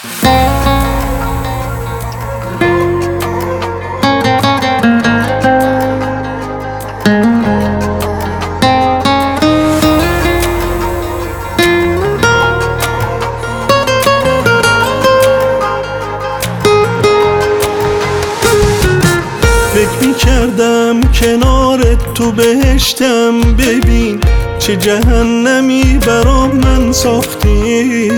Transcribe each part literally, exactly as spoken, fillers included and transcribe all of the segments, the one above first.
فکر می‌کردم کنارت تو بهشتم، ببین چه جهنمی برام من ساختی.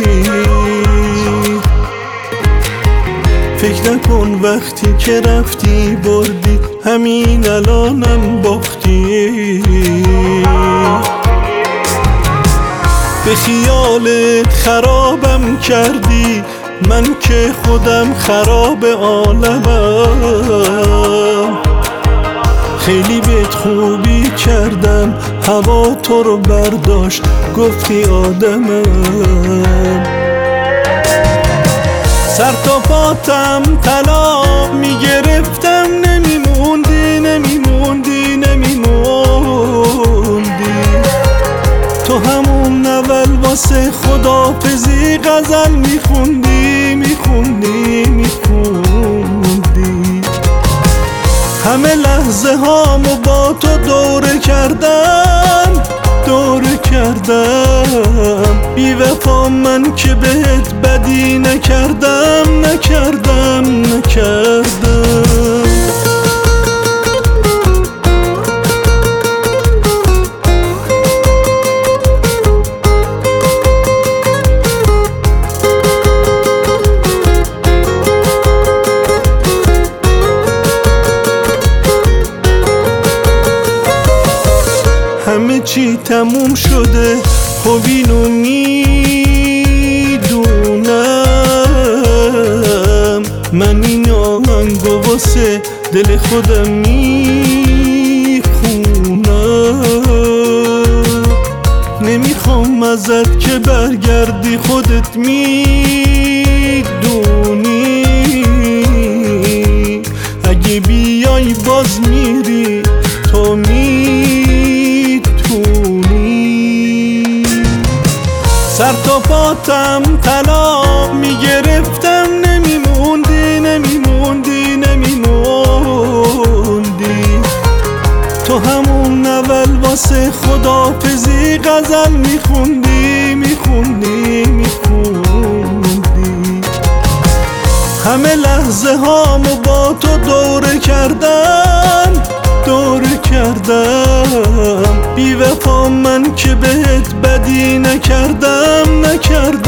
فکر نکن وقتی که رفتی بردی، همین الانم باختی. به خیالت خرابم کردی، من که خودم خراب عالمم. خیلی بهت خوبی کردم، هوا تو رو برداشت گفتی آدمم. سر تا پاتم طلا میگرفتم، نمیموندی نمیموندی نمیموندی. تو همون اول واسه خدافزی غزل میخوندی میخوندی میخوندی. همه لحظه هامو با تو دوره کردم دوره کردم. بی وفا من که بهت بدی نکردم نکردم نکردم. همه چی تموم شده، خب اینو میدونم. من این آهنگو واسه دل خودم میخونم. نمیخوام ازت که برگردی، خودت میدونی. اگه بیای باز میری، تو میدونی. سر تا پاتم طلا میگرفتم، نمیموندی نمیموندی نمیموندی. تو همون اول واسه خدافزی غزل میخوندی میخوندی میخوندی. همه لحظه هامو با تو دوره کردم دوره کردم. بی وفا من که بهت بدی نکردم نکردم.